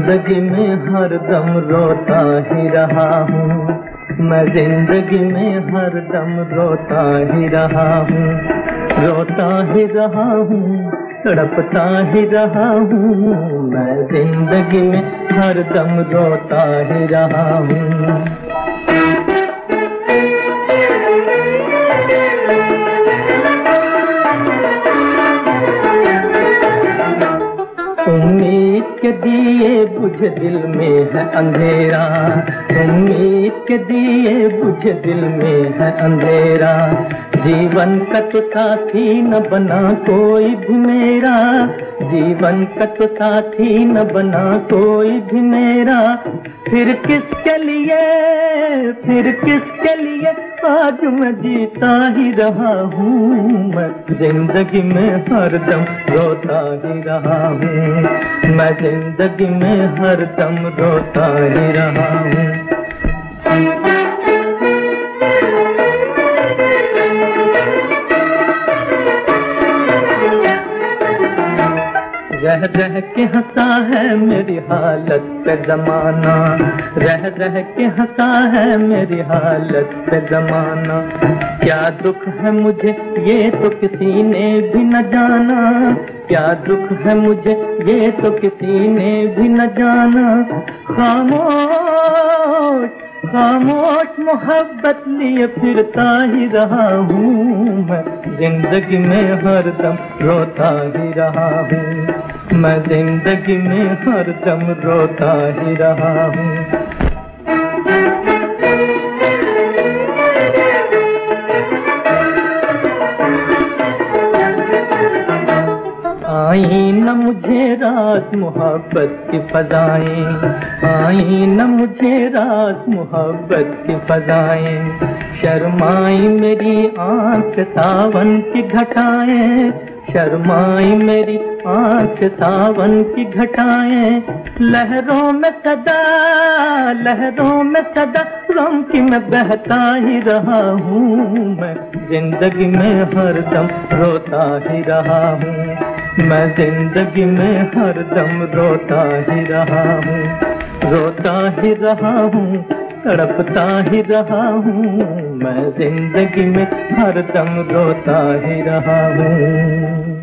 जिंदगी में हरदम रोता ही रहा हूँ, मैं जिंदगी में हरदम रोता ही रहा हूँ, रोता ही रहा हूँ, तड़पता ही रहा हूँ, मैं जिंदगी में हरदम रोता ही रहा हूँ। उम्मीद के दिए बुझ दिल में है अंधेरा, उम्मीद के दिए बुझ दिल में है अंधेरा, जीवन का तो साथी न बना कोई भी मेरा, जीवन का तो साथी न बना कोई भी मेरा, फिर किसके लिए आज मैं जीता ही रहा हूँ, मैं जिंदगी में हरदम रोता ही रहा हूँ, मैं जिंदगी में हरदम रोता ही रहा हूँ। रह रह के हंसा है मेरी हालत पे जमाना, रह रह के हंसा है मेरी हालत पे जमाना, क्या दुख है मुझे ये तो किसी ने भी न जाना, क्या दुख है मुझे ये तो किसी ने भी न जाना, खामोश खामोश मोहब्बत लिए फिरता ही रहा हूँ, मैं जिंदगी में हरदम रोता ही रहा हूँ, मैं जिंदगी में हरदम रोता ही रहा हूँ। आई न मुझे रात मोहब्बत की फजाएं, आई न मुझे रात मोहब्बत की फजाएं, शर्माई मेरी आँख से सावन की घटाएं, शर्माई मेरी आँख से सावन की घटाएं, लहरों में सदा गम की मैं बहता ही रहा हूँ, मैं जिंदगी में हरदम रोता ही रहा हूँ, मैं जिंदगी में हरदम रोता ही रहा हूँ, रोता ही रहा हूँ, तड़पता ही रहा हूँ, मैं जिंदगी में हरदम रोता ही रहा हूँ।